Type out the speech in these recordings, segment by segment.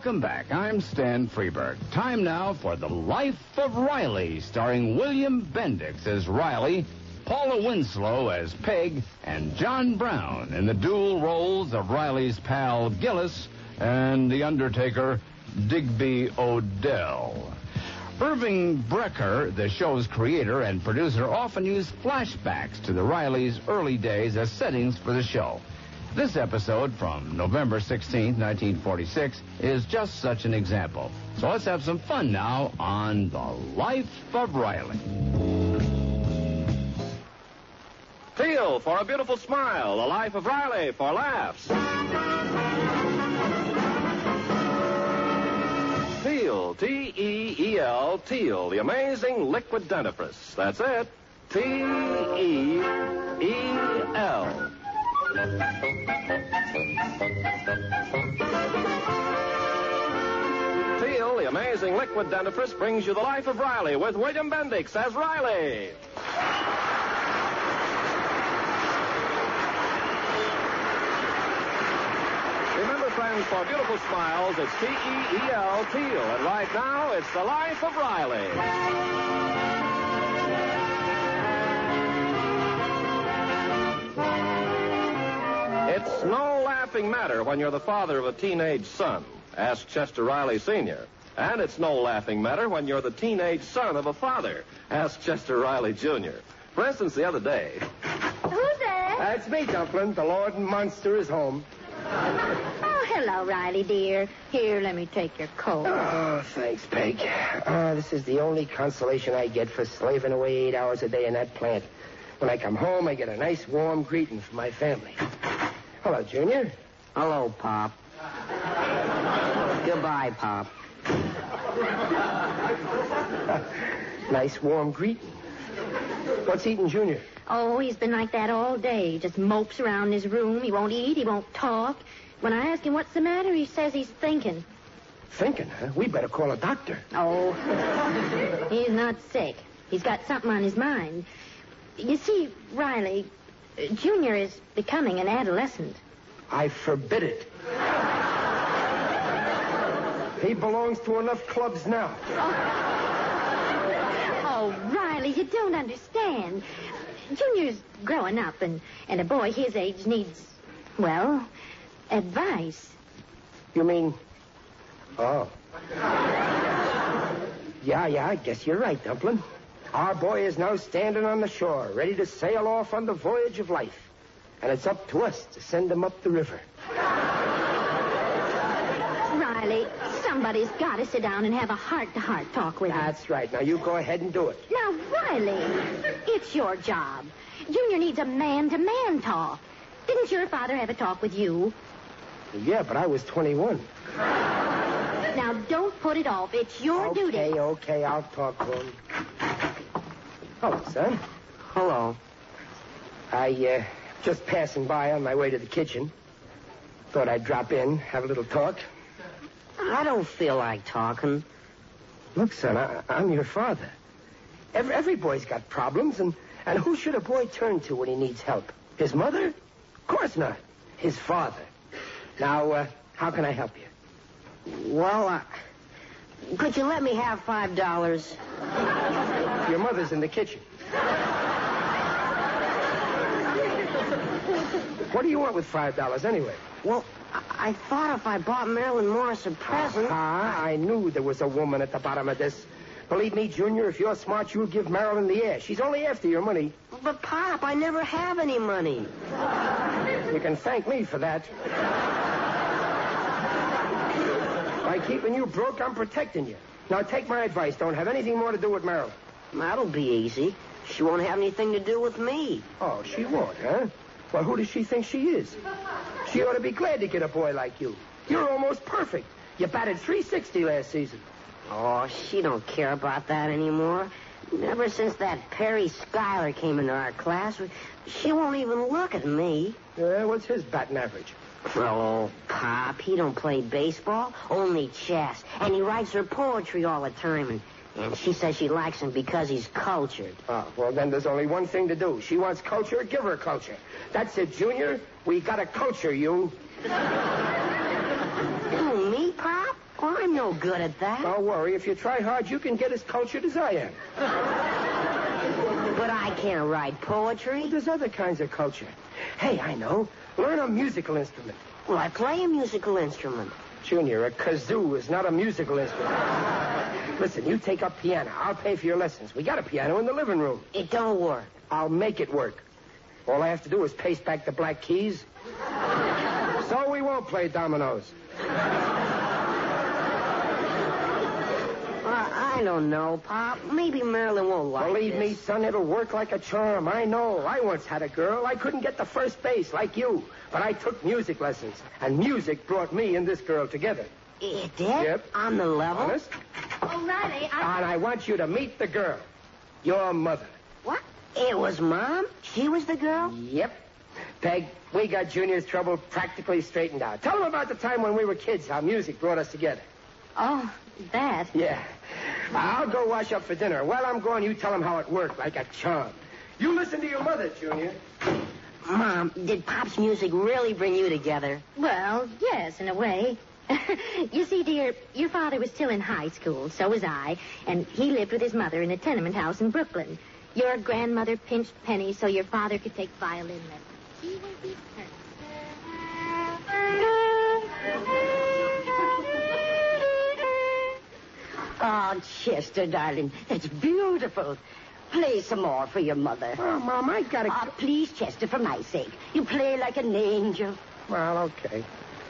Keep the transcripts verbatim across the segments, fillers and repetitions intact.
Welcome back. I'm Stan Freberg. Time now for The Life of Riley, starring William Bendix as Riley, Paula Winslow as Peg, and John Brown in the dual roles of Riley's pal Gillis and the Undertaker Digby O'Dell. Irving Brecker, the show's creator and producer, often used flashbacks to the Rileys' early days as settings for the show. This episode from November sixteenth, nineteen forty-six, is just such an example. So let's have some fun now on The Life of Riley. Teal for a beautiful smile. The Life of Riley for laughs. Teal, T E E L, Teal, the amazing liquid dentifrice. That's it. T E E L. Teal, the amazing liquid dentifrice, brings you The Life of Riley with William Bendix as Riley. Remember, friends, for beautiful smiles, it's T E E L, Teal. And right now, it's The Life of Riley. It's no laughing matter when you're the father of a teenage son. Ask Chester Riley Senior And it's no laughing matter when you're the teenage son of a father. Ask Chester Riley Junior For instance, the other day... Who's there? That's me, Dumplin. The Lord and Monster is home. Oh, hello, Riley, dear. Here, let me take your coat. Oh, thanks, Peg. Uh, this is the only consolation I get for slaving away eight hours a day in that plant. When I come home, I get a nice, warm greeting from my family. Hello, Junior. Hello, Pop. Goodbye, Pop. Nice, warm greeting. What's eating Junior? Oh, he's been like that all day. He just mopes around in his room. He won't eat. He won't talk. When I ask him what's the matter, he says he's thinking. Thinking, huh? We better call a doctor. Oh, he's not sick. He's got something on his mind. You see, Riley, Junior is becoming an adolescent. I forbid it. He belongs to enough clubs now. Oh, oh Riley, you don't understand. Junior's growing up, and, and a boy his age needs, well, advice. You mean... Oh. Yeah, yeah, I guess you're right, Dumplin. Our boy is now standing on the shore, ready to sail off on the voyage of life. And it's up to us to send him up the river. Riley, somebody's got to sit down and have a heart-to-heart talk with him. That's right. Now, you go ahead and do it. Now, Riley, it's your job. Junior needs a man-to-man talk. Didn't your father have a talk with you? Yeah, but I was twenty-one. Now, don't put it off. It's your okay, duty. Okay, okay, I'll talk to him. Hello, son. Hello. I, uh, just passing by on my way to the kitchen. Thought I'd drop in, have a little talk. I don't feel like talking. Look, son, I, I'm your father. Every, every boy's got problems, and, and who should a boy turn to when he needs help? His mother? Of course not. His father. Now, uh, how can I help you? Well, uh, could you let me have five dollars? Your mother's in the kitchen. What do you want with five dollars anyway? Well, I-, I thought if I bought Marilyn Morris a present... Ah, I knew there was a woman at the bottom of this. Believe me, Junior, if you're smart, you'll give Marilyn the air. She's only after your money. But, Pop, I never have any money. You can thank me for that. By keeping you broke, I'm protecting you. Now, take my advice. Don't have anything more to do with Marilyn. That'll be easy. She won't have anything to do with me. Oh, she won't, huh? Well, who does she think she is? She ought to be glad to get a boy like you. You're almost perfect. You batted three sixty last season. Oh, she don't care about that anymore. Ever since that Perry Schuyler came into our class, she won't even look at me. Yeah, what's his batting average? Oh, Pop, he don't play baseball, only chess. And he writes her poetry all the time. And, and she says she likes him because he's cultured. Oh, well, then there's only one thing to do. She wants culture, give her culture. That's it, Junior. We gotta culture you. Who, me, Pop? I'm no good at that. Don't worry. If you try hard, you can get as cultured as I am. But I can't write poetry. There's other kinds of culture. Hey, I know. Learn a musical instrument. Well, I play a musical instrument. Junior, a kazoo is not a musical instrument. Listen, you take up piano. I'll pay for your lessons. We got a piano in the living room. It don't work. I'll make it work. All I have to do is paste back the black keys. So we won't play dominoes. Well, I don't know, Pop. Maybe Marilyn won't like Believe this. me, son, it'll work like a charm. I know. I once had a girl. I couldn't get to first base like you. But I took music lessons. And music brought me and this girl together. It did? Yep. On the level? Honest? Oh, Riley, I... And I want you to meet the girl. Your mother. What? It was Mom? She was the girl? Yep. Peg, we got Junior's trouble practically straightened out. Tell him about the time when we were kids, how music brought us together. Oh, that. Yeah. I'll go wash up for dinner. While I'm gone, you tell him how it worked, like a charm. You listen to your mother, Junior. Mom, did Pop's music really bring you together? Well, yes, in a way. You see, dear, your father was still in high school, so was I, and he lived with his mother in a tenement house in Brooklyn. Your grandmother pinched pennies so your father could take violin lessons. He will be Oh, Chester, darling, that's beautiful. Play some more for your mother. Oh, Mom, I gotta... Oh, please, Chester, for my sake. You play like an angel. Well, okay.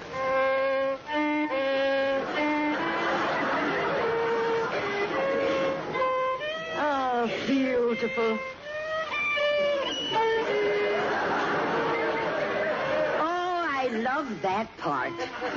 Oh, beautiful. Oh, I love that part.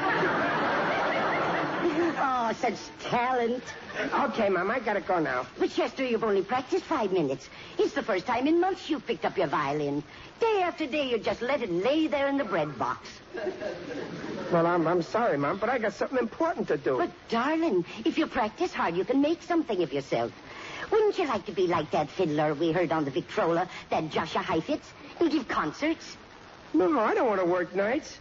Oh, such talent. Okay, Mom, I gotta go now. But, Chester, you've only practiced five minutes. It's the first time in months you've picked up your violin. Day after day, you just let it lay there in the bread box. Well, I'm, I'm sorry, Mom, but I got something important to do. But, darling, if you practice hard, you can make something of yourself. Wouldn't you like to be like that fiddler we heard on the Victrola, that Joshua Heifetz, and give concerts? No, I don't want to work nights.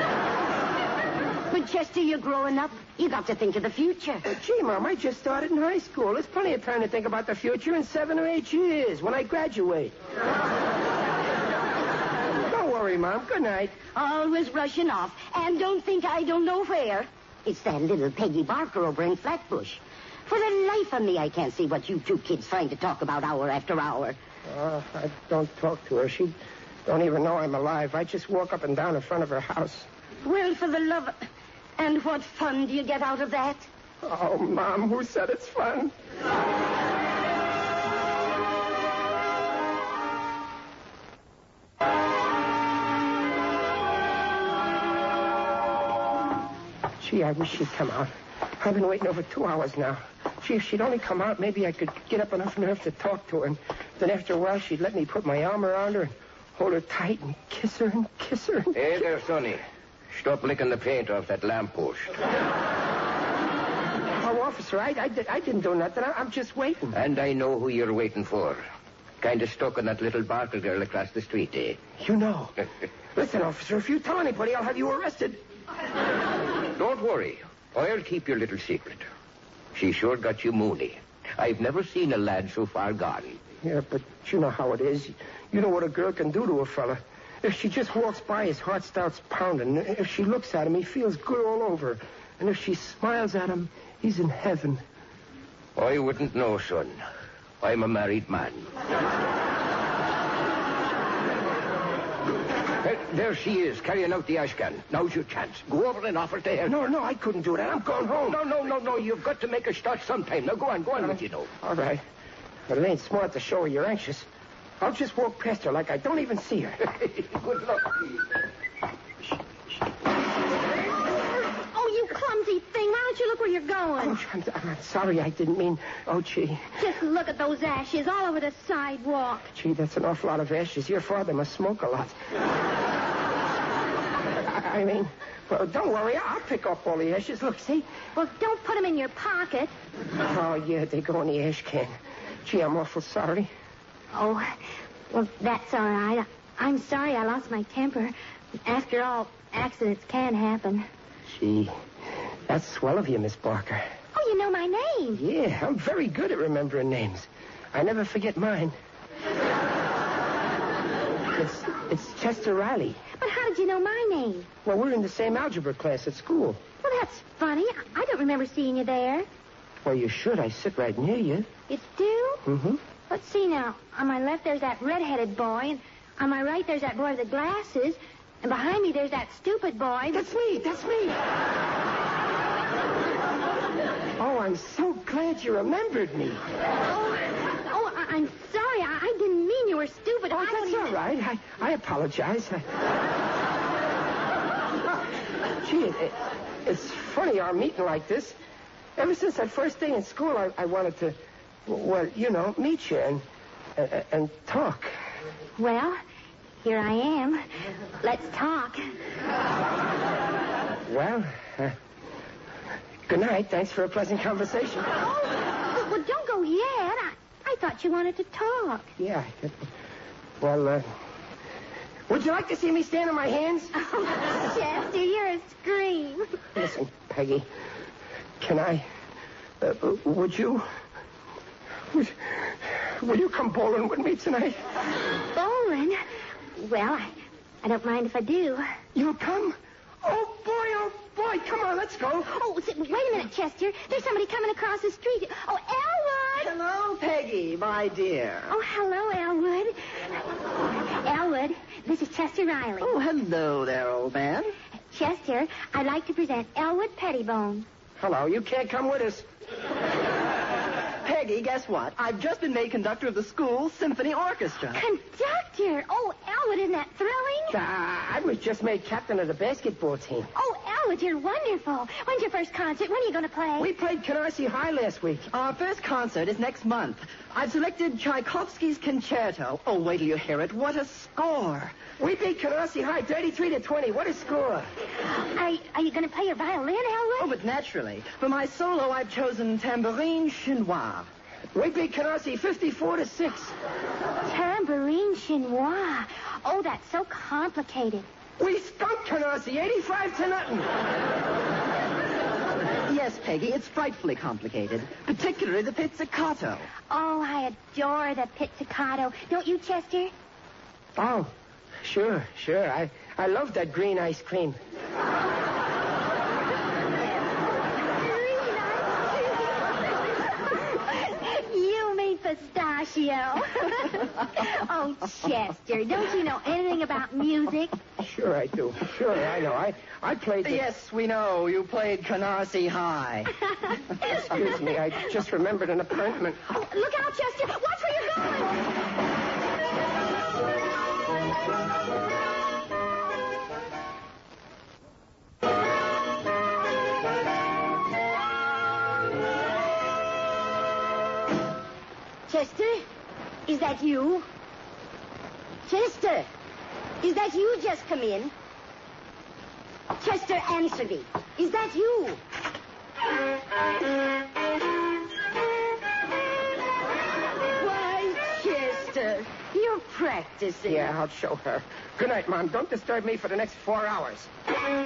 But, Chester, you're growing up. You got to think of the future. But, gee, Mom, I just started in high school. There's plenty of time to think about the future in seven or eight years when I graduate. Don't worry, Mom. Good night. Always rushing off. And don't think I don't know where. It's that little Peggy Barker over in Flatbush. For the life of me, I can't see what you two kids trying to talk about hour after hour. Uh, I don't talk to her. She don't even know I'm alive. I just walk up and down in front of her house. Well, for the love of... And what fun do you get out of that? Oh, Mom, who said it's fun? Gee, I wish she'd come out. I've been waiting over two hours now. Gee, if she'd only come out, maybe I could get up enough nerve to talk to her. And then after a while, she'd let me put my arm around her and hold her tight and kiss her and kiss her. And... Hey there, Sonny. Stop licking the paint off that lamppost. Oh, officer, I, I, I didn't do nothing. I, I'm just waiting. And I know who you're waiting for. Kind of stuck on that little Barker girl across the street, eh? You know. Listen, officer, if you tell anybody, I'll have you arrested. Don't worry. I'll keep your little secret. She sure got you moony. I've never seen a lad so far gone. Yeah, but you know how it is. You know what a girl can do to a fella. If she just walks by, his heart starts pounding. If she looks at him, he feels good all over. And if she smiles at him, he's in heaven. I wouldn't know, son. I'm a married man. Hey, there she is, carrying out the ash can. Now's your chance. Go over and offer to her. No, no, I couldn't do that. I'm going home. No, no, no, no. You've got to make a start sometime. Now, go on, go on with you, know. All right. But it ain't smart to show her you're anxious. I'll just walk past her like I don't even see her. Good luck. Oh, you clumsy thing. Why don't you look where you're going? Oh, I'm, I'm sorry. I didn't mean... Oh, gee. Just look at those ashes all over the sidewalk. Gee, that's an awful lot of ashes. Your father must smoke a lot. I, I mean... Well, don't worry. I'll pick up all the ashes. Look, see? Well, don't put them in your pocket. Oh, yeah, they go in the ash can. Gee, I'm awful sorry. Oh, well, that's all right. I'm sorry I lost my temper. After all, accidents can happen. Gee, That's swell of you, Miss Barker. Oh, you know my name. Yeah, I'm very good at remembering names. I never forget mine. It's, it's Chester Riley. But how did you know my name? Well, we're in the same algebra class at school. Well, that's funny. I don't remember seeing you there. Well, you should. I sit right near you. You do? Mm-hmm. Let's see now. On my left, there's that red-headed boy. And on my right, there's that boy with the glasses. And behind me, there's that stupid boy. That's me. That's me. Oh, I'm so glad you remembered me. Oh, oh I- I'm sorry. I-, I didn't mean you were stupid. Oh, I that's don't even... all right. I, I apologize. I... Oh, gee, it, it, it's funny, our meeting like this. Ever since that first day in school, I, I wanted to, well, you know, meet you and, uh, and talk. Well, here I am. Let's talk. Well, uh, good night. Thanks for a pleasant conversation. Oh, well, don't go yet. I, I thought you wanted to talk. Yeah. Well, uh, would you like to see me stand on my hands? Oh, Chester, you're a scream. Listen, Peggy, can I, uh, would you, would, will you come bowling with me tonight? Bowling? Well, I, I don't mind if I do. You'll come? Oh, boy, oh, boy, come on, let's go. Oh, wait a minute, Chester. There's somebody coming across the street. Oh, Elwood! Hello, Peggy, my dear. Oh, hello, Elwood. Elwood, this is Chester Riley. Oh, hello there, old man. Chester, I'd like to present Elwood Pettibone. Hello, you can't come with us. Peggy, guess what? I've just been made conductor of the school symphony orchestra. Conductor? Oh, Elwood, isn't that thrilling? Uh, I was just made captain of the basketball team. Oh, Elwood, you're wonderful. When's your first concert? When are you going to play? We played Canarsie High last week. Our first concert is next month. I've selected Tchaikovsky's Concerto. Oh, wait till you hear it. What a score. We beat Canarsie High thirty-three to twenty. What a score. Are, are you going to play your violin, Elwood? Oh, but naturally. For my solo, I've chosen Tambourine Chinois. We beat Canarsie fifty-four to six. Tambourine Chinois. Oh, that's so complicated. We skunked Canarsie eighty-five to nothing. Yes, Peggy, it's frightfully complicated, particularly the pizzicato. Oh, I adore the pizzicato. Don't you, Chester? Oh, sure, sure. I, I love that green ice cream. You mean pistachio. Oh, Chester, don't you know anything about music? Sure I do. Sure, I know. I, I played the... Yes, we know. You played Canarsie High. Excuse me, I just remembered an appointment. Oh, look out, Chester. Watch where you're going. Chester, is that you? Chester, is that you just come in? Chester, answer me. Is that you? Why, Chester, you're practicing. Yeah, I'll show her. Good night, Mom. Don't disturb me for the next four hours. Why,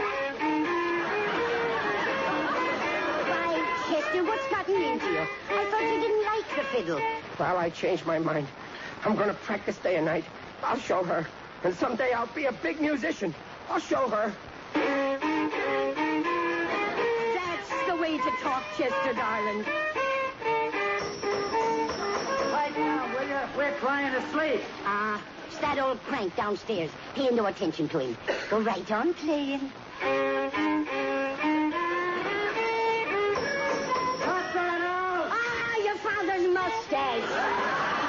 Chester, what's gotten into you? I thought you didn't like the fiddle. Well, I changed my mind. I'm going to practice day and night. I'll show her. And someday I'll be a big musician. I'll show her. That's the way to talk, Chester, darling. Right now, will you? We're trying to sleep. Ah, it's that old crank downstairs. Pay no attention to him. Go right on playing. Cut that out! Ah, your father's mustache.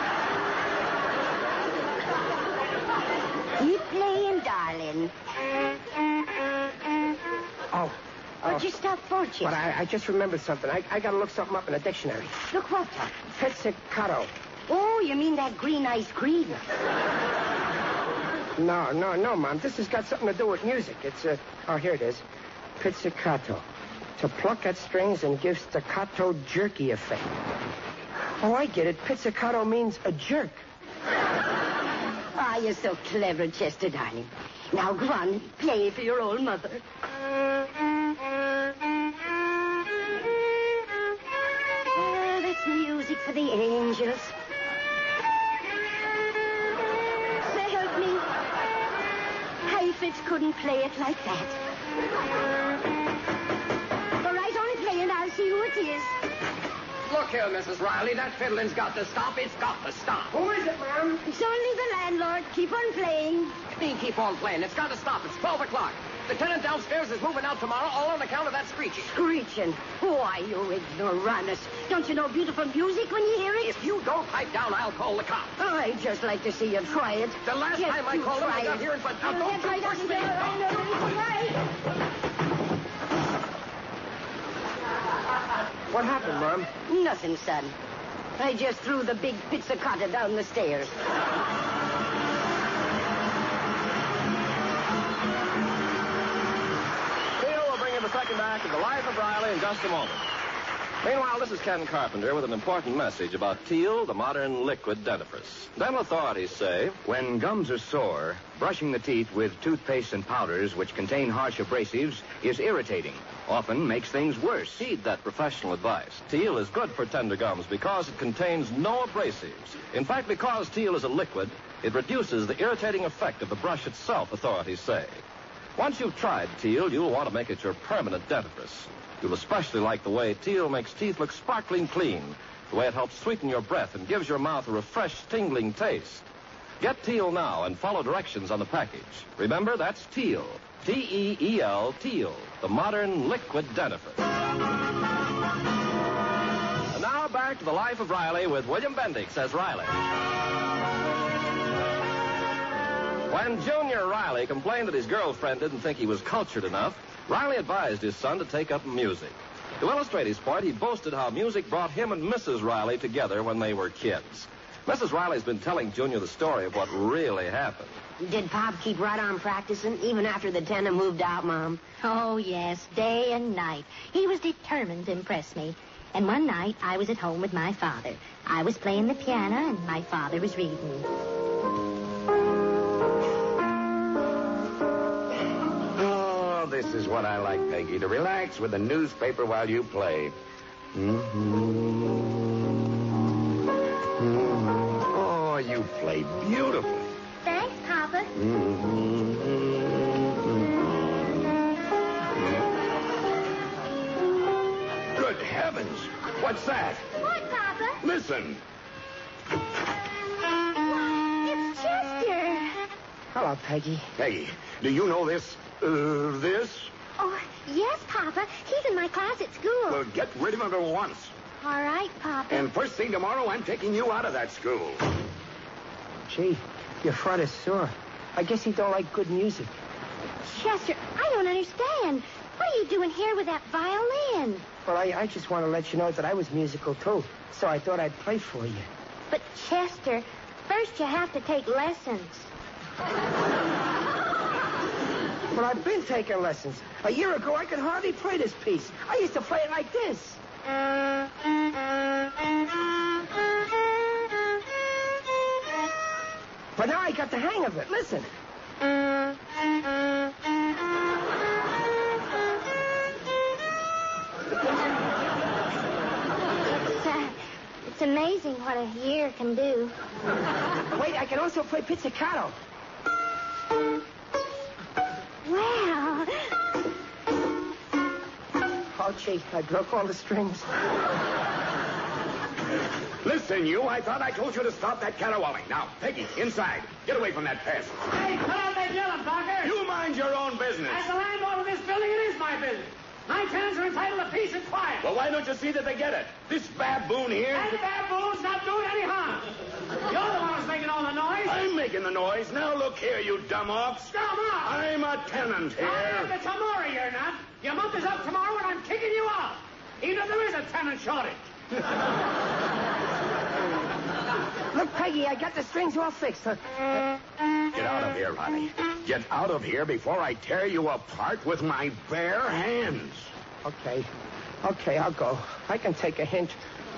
Keep playing, darling. Oh. What'd oh. you stop for, Chester? But I, I just remembered something. I, I got to look something up in a dictionary. Look what? Pizzicato. Oh, you mean that green ice cream? No, no, no, Mom. This has got something to do with music. It's, uh... Oh, here it is. Pizzicato. To pluck at strings and give staccato jerky effect. Oh, I get it. Pizzicato means a jerk. Ah, you're so clever, Chester, darling. Now go on, play for your old mother. Fitz couldn't play it like that. All right, on it, play, and I'll see who it is. Look here, Missus Riley. That fiddling's got to stop. It's got to stop. Who is it, Mom? It's only the landlord. Keep on playing. Me keep on playing. It's got to stop. It's twelve o'clock. The tenant downstairs is moving out tomorrow, all on account of that screeching. Screeching? Why, you ignoramus. Don't you know beautiful music when you hear it? If you don't pipe down, I'll call the cops. Oh, I'd just like to see you try it. The last Just time I you called them, I try got it. here and but now You'll don't get do right up push and me. down. I know it's right. What happened, Mom? Nothing, son. I just threw the big pizzicato down the stairs. Theo will bring you the second act of The Life of Riley in just a moment. Meanwhile, this is Ken Carpenter with an important message about Teal, the modern liquid dentifrice. Dental authorities say When gums are sore, brushing the teeth with toothpaste and powders which contain harsh abrasives is irritating. Often makes things worse. heed that professional advice. Teal is good for tender gums because it contains no abrasives. In fact, because Teal is a liquid, it reduces the irritating effect of the brush itself, authorities say. Once you've tried Teal, you'll want to make it your permanent dentifrice. You'll especially like the way Teal makes teeth look sparkling clean, the way it helps sweeten your breath and gives your mouth a refreshed, tingling taste. Get Teal now and follow directions on the package. Remember, that's Teal. T E E L, Teal, the modern liquid dentifrice. And now back to The Life of Riley with William Bendix as Riley. When Junior Riley complained that his girlfriend didn't think he was cultured enough, Riley advised his son to take up music. To illustrate his point, he boasted how music brought him and Missus Riley together when they were kids. Missus Riley's been telling Junior the story of what really happened. Did Pop keep right on practicing even after the tenant moved out, Mom? Oh, yes, day and night. He was determined to impress me. And one night, I was at home with my father. I was playing the piano, and my father was reading. Oh, this is what I like, Peggy, to relax with a newspaper while you play. Mm-hmm. Mm-hmm. Oh, you play beautifully. Thanks, Papa. Good heavens! What's that? What, Papa? Listen. It's Chester. Hello, Peggy. Peggy, do you know this? Uh, this? Oh, yes, Papa. He's in my class at school. Well, get rid of him at once. All right, Papa. And first thing tomorrow, I'm taking you out of that school. Gee, your father's sore. I guess he don't like good music. Chester, I don't understand. What are you doing here with that violin? Well, I, I just want to let you know that I was musical, too. So I thought I'd play for you. But, Chester, first you have to take lessons. But I've been taking lessons. A year ago, I could hardly play this piece. I used to play it like this. But now I got the hang of it. Listen. It's, uh, it's amazing what a year can do. Wait, I can also play pizzicato. Wow. Oh, gee, I broke all the strings. Listen, you, I thought I told you to stop that caterwauling. Now, Peggy, inside. Get away from that pest. Hey, cut out that yelling, Parker. You mind your own business. As the landlord of this building, it is my business. My tenants are entitled to peace and quiet. Well, why don't you see that they get it? This baboon here... And the baboon's not doing any harm. You're the one who's making all the noise. I'm making the noise. Now, look here, you dumb ox. Dumb ox? I'm a tenant here. I'm the tomorrow, you're not. Your month is up tomorrow, and I'm kicking you out. Even if there is a tenant shortage. Look, Peggy, I got the strings all fixed. Huh? Get out of here, Riley. Get out of here before I tear you apart with my bare hands. Okay. Okay, I'll go. I can take a hint.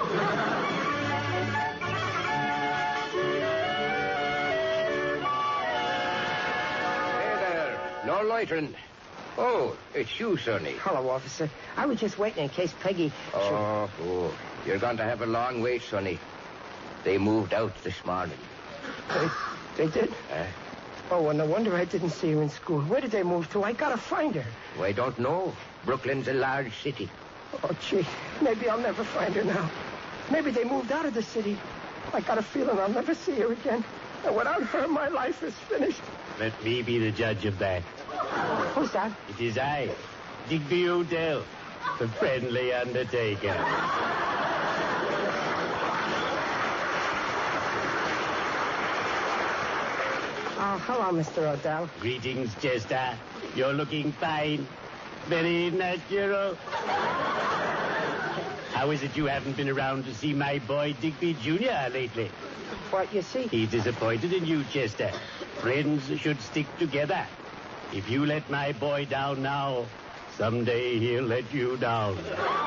Hey there. No loitering. Oh, it's you, Sonny. Hello, officer. I was just waiting in case Peggy... Oh, oh, you're going to have a long wait, Sonny. They moved out this morning. They, they did? Eh? Oh, well, no wonder I didn't see her in school. Where did they move to? I gotta find her. I don't know. Brooklyn's a large city. Oh, gee. Maybe I'll never find her now. Maybe they moved out of the city. I got a feeling I'll never see her again. And without her, my life is finished. Let me be the judge of that. Who's that? It is I, Digby Odell, the friendly undertaker. Oh, hello, Mister Odell. Greetings, Chester. You're looking fine. Very natural. How is it you haven't been around to see my boy Digby Junior lately? What, you see? He's disappointed in you, Chester. Friends should stick together. If you let my boy down now, someday he'll let you down.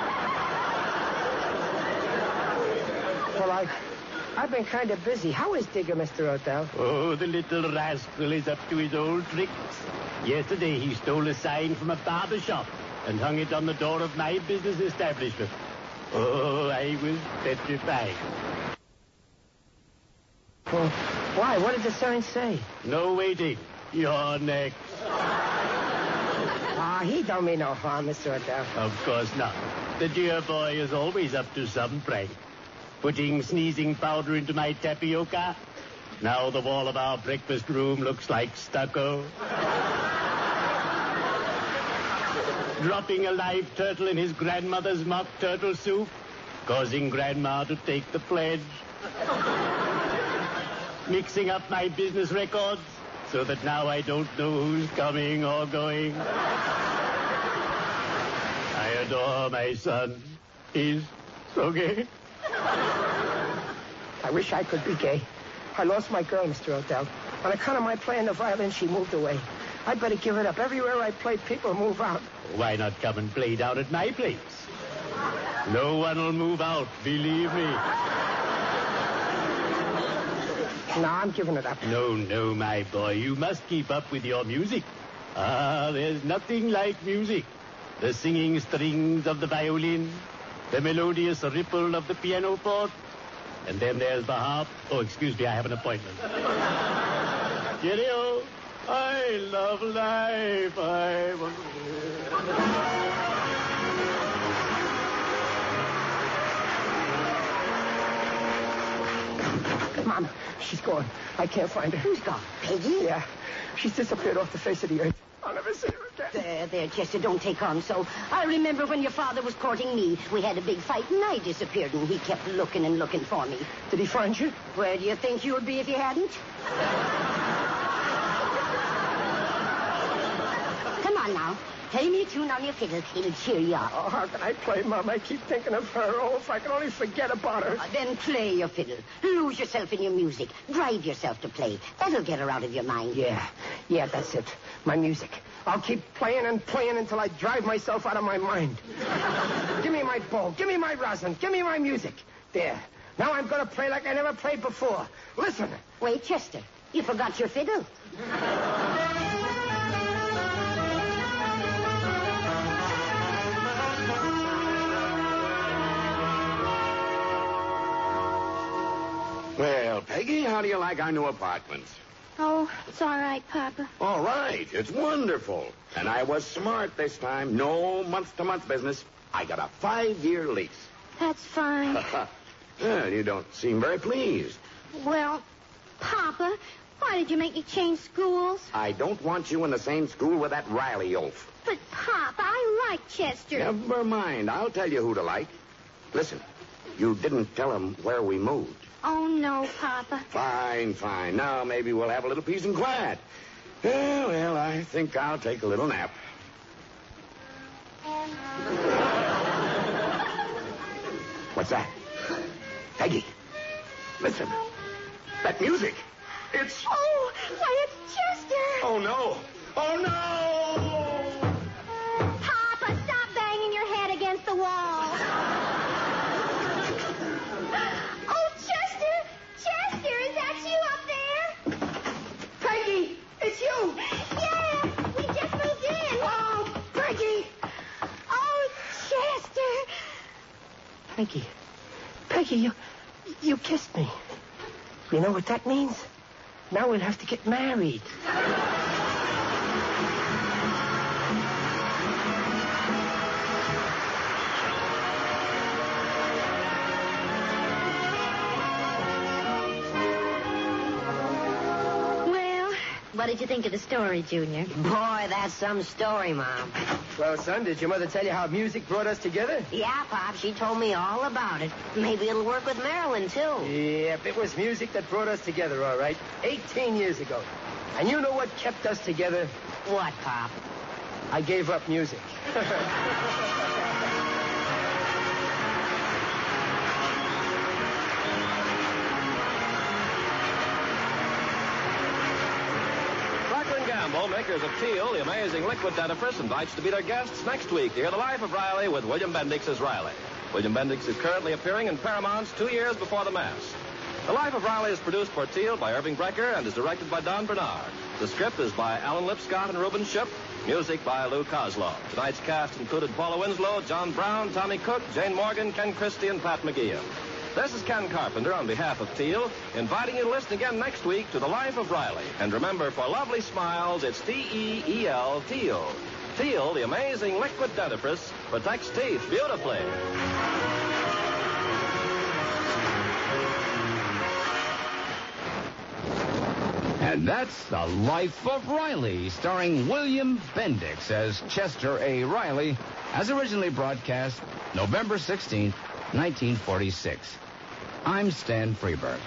Well, I, I've been kind of busy. How is Digger, Mister Odell? Oh, the little rascal is up to his old tricks. Yesterday he stole a sign from a barber shop and hung it on the door of my business establishment. Oh, I was petrified. Well, why? What did the sign say? No waiting. You're next. Ah, he don't mean no harm, Mister Odell. Of course not. The dear boy is always up to some prank. Putting sneezing powder into my tapioca. Now the wall of our breakfast room looks like stucco. Dropping a live turtle in his grandmother's mock turtle soup, causing Grandma to take the pledge. Mixing up my business records so that now I don't know who's coming or going. I adore my son. He's so gay. I wish I could be gay. I lost my girl, Mister Odell. On account of my playing the violin, she moved away. I'd better give it up. Everywhere I play, people move out. Why not come and play down at my place? No one will move out, believe me. No, I'm giving it up. No, no, my boy. You must keep up with your music. Ah, there's nothing like music. The singing strings of the violin, the melodious ripple of the pianoforte, and then there's the harp. Oh, excuse me, I have an appointment. Cheerio. I love life. I want Mom, she's gone. I can't find her. Who's gone? Peggy? Yeah. She's disappeared off the face of the earth. I'll never see her again. There, there, Chester, don't take on so. I remember when your father was courting me. We had a big fight, and I disappeared, and he kept looking and looking for me. Did he find you? Where do you think you would be if he hadn't? Come on now. Play me a tune on your fiddle. It'll cheer you up. Oh, how can I play, Mom? I keep thinking of her. Oh, if I can only forget about her. Uh, then play your fiddle. Lose yourself in your music. Drive yourself to play. That'll get her out of your mind. Yeah. Yeah, that's it. My music. I'll keep playing and playing until I drive myself out of my mind. Give me my bow. Give me my rosin. Give me my music. There. Now I'm going to play like I never played before. Listen. Wait, Chester. You forgot your fiddle. Well, Peggy, how do you like our new apartments? Oh, it's all right, Papa. All right. It's wonderful. And I was smart this time. No month-to-month business. I got a five-year lease. That's fine. Well, you don't seem very pleased. Well, Papa, why did you make me change schools? I don't want you in the same school with that Riley oaf. But, Papa, I like Chester. Never mind. I'll tell you who to like. Listen, you didn't tell him where we moved. Oh, no, Papa. Fine, fine. Now maybe we'll have a little peace and quiet. Well, well, I think I'll take a little nap. What's that? Peggy, listen. That music. It's... Oh, why, it's Chester. Oh, no. Oh, no! Papa, stop banging your head against the wall. Oh, Chester! Chester, is that you up there? Peggy, it's you. Yeah, we just moved in. Oh, Peggy. Oh, Chester. Peggy. Peggy, you, you kissed me. You know what that means? Now we'll have to get married. What did you think of the story, Junior? Boy, that's some story, Mom. Well, son, did your mother tell you how music brought us together? Yeah, Pop, she told me all about it. Maybe it'll work with Marilyn, too. Yep, it was music that brought us together, all right. eighteen years ago. And you know what kept us together? What, Pop? I gave up music. Gamble, makers of Teal, the amazing liquid dentifrice, invites to be their guests next week to hear The Life of Riley with William Bendix as Riley. William Bendix is currently appearing in Paramount's Two Years Before the Mass. The Life of Riley is produced for Teal by Irving Brecker and is directed by Don Bernard. The script is by Alan Lipscott and Reuben Ship. Music by Lou Kozlow. Tonight's cast included Paula Winslow, John Brown, Tommy Cook, Jane Morgan, Ken Christie, and Pat McGeehan. This is Ken Carpenter on behalf of Teal, inviting you to listen again next week to The Life of Riley. And remember, for lovely smiles, it's T E E L, Teal. Teal, the amazing liquid dentifrice, protects teeth beautifully. And that's The Life of Riley, starring William Bendix as Chester A. Riley, as originally broadcast November sixteenth, nineteen forty-six. I'm Stan Freeberg.